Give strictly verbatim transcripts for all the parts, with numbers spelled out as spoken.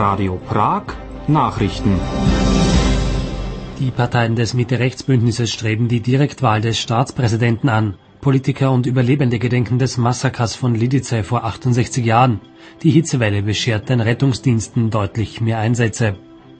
Radio Prag Nachrichten. Die Parteien des Mitte-Rechts-Bündnisses streben die Direktwahl des Staatspräsidenten an. Politiker und Überlebende gedenken des Massakers von Lidice vor achtundsechzig Jahren. Die Hitzewelle beschert den Rettungsdiensten deutlich mehr Einsätze.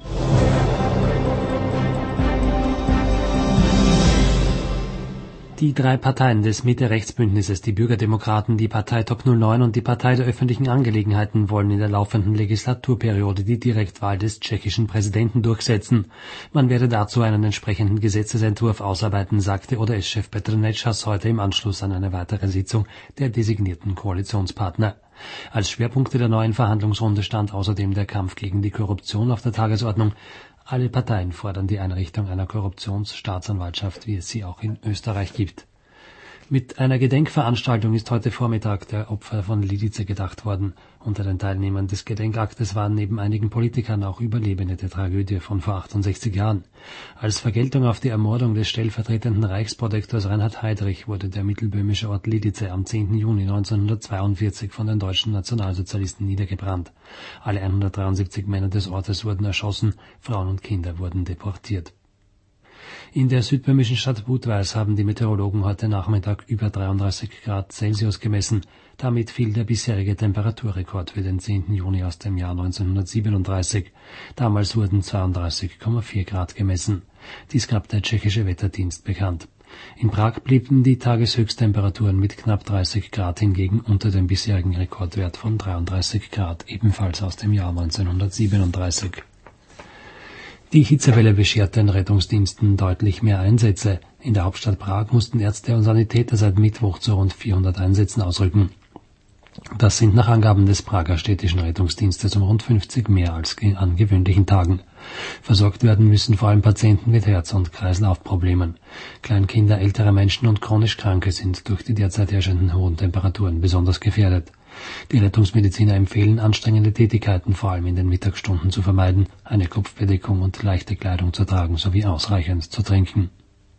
Die drei Parteien des Mitte-Rechts-Bündnisses, die Bürgerdemokraten, die Partei Top null neun und die Partei der öffentlichen Angelegenheiten, wollen in der laufenden Legislaturperiode die Direktwahl des tschechischen Präsidenten durchsetzen. Man werde dazu einen entsprechenden Gesetzesentwurf ausarbeiten, sagte O D S-Chef Petr Nečas heute im Anschluss an eine weitere Sitzung der designierten Koalitionspartner. Als Schwerpunkte der neuen Verhandlungsrunde stand außerdem der Kampf gegen die Korruption auf der Tagesordnung. Alle Parteien fordern die Einrichtung einer Korruptionsstaatsanwaltschaft, wie es sie auch in Österreich gibt. Mit einer Gedenkveranstaltung ist heute Vormittag der Opfer von Lidice gedacht worden. Unter den Teilnehmern des Gedenkaktes waren neben einigen Politikern auch Überlebende der Tragödie von vor achtundsechzig Jahren. Als Vergeltung auf die Ermordung des stellvertretenden Reichsprotektors Reinhard Heydrich wurde der mittelböhmische Ort Lidice am zehnten Juni neunzehnhundertzweiundvierzig von den deutschen Nationalsozialisten niedergebrannt. Alle hundertdreiundsiebzig Männer des Ortes wurden erschossen, Frauen und Kinder wurden deportiert. In der südböhmischen Stadt Budweis haben die Meteorologen heute Nachmittag über dreiunddreißig Grad Celsius gemessen. Damit fiel der bisherige Temperaturrekord für den zehnten Juni aus dem Jahr neunzehnhundertsiebenunddreißig. Damals wurden zweiunddreißig Komma vier Grad gemessen. Dies gab der tschechische Wetterdienst bekannt. In Prag blieben die Tageshöchsttemperaturen mit knapp dreißig Grad hingegen unter dem bisherigen Rekordwert von dreiunddreißig Grad, ebenfalls aus dem Jahr neunzehnhundertsiebenunddreißig. Die Hitzewelle beschert den Rettungsdiensten deutlich mehr Einsätze. In der Hauptstadt Prag mussten Ärzte und Sanitäter seit Mittwoch zu rund vierhundert Einsätzen ausrücken. Das sind nach Angaben des Prager städtischen Rettungsdienstes um rund fünfzig mehr als an gewöhnlichen Tagen. Versorgt werden müssen vor allem Patienten mit Herz- und Kreislaufproblemen. Kleinkinder, ältere Menschen und chronisch Kranke sind durch die derzeit herrschenden hohen Temperaturen besonders gefährdet. Die Rettungsmediziner empfehlen, anstrengende Tätigkeiten vor allem in den Mittagsstunden zu vermeiden, eine Kopfbedeckung und leichte Kleidung zu tragen sowie ausreichend zu trinken.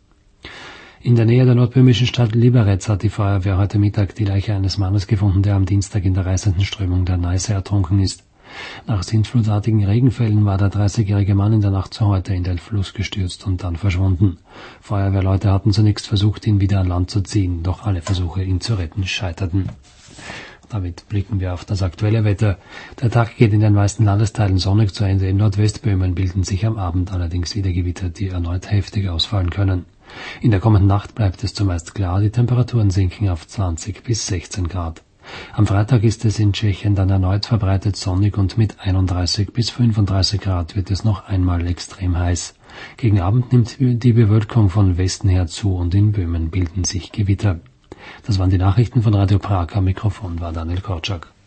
In der Nähe der nordböhmischen Stadt Liberec hat die Feuerwehr heute Mittag die Leiche eines Mannes gefunden, der am Dienstag in der reißenden Strömung der Neiße ertrunken ist. Nach sintflutartigen Regenfällen war der dreißigjährige Mann in der Nacht zu heute in den Fluss gestürzt und dann verschwunden. Feuerwehrleute hatten zunächst versucht, ihn wieder an Land zu ziehen, doch alle Versuche, ihn zu retten, scheiterten. Damit blicken wir auf das aktuelle Wetter. Der Tag geht in den meisten Landesteilen sonnig zu Ende. In Nordwestböhmen bilden sich am Abend allerdings wieder Gewitter, die erneut heftig ausfallen können. In der kommenden Nacht bleibt es zumeist klar, die Temperaturen sinken auf zwanzig bis sechzehn Grad. Am Freitag ist es in Tschechien dann erneut verbreitet sonnig und mit einunddreißig bis fünfunddreißig Grad wird es noch einmal extrem heiß. Gegen Abend nimmt die Bewölkung von Westen her zu und in Böhmen bilden sich Gewitter. Das waren die Nachrichten von Radio Prag. Am Mikrofon war Daniel Korczak.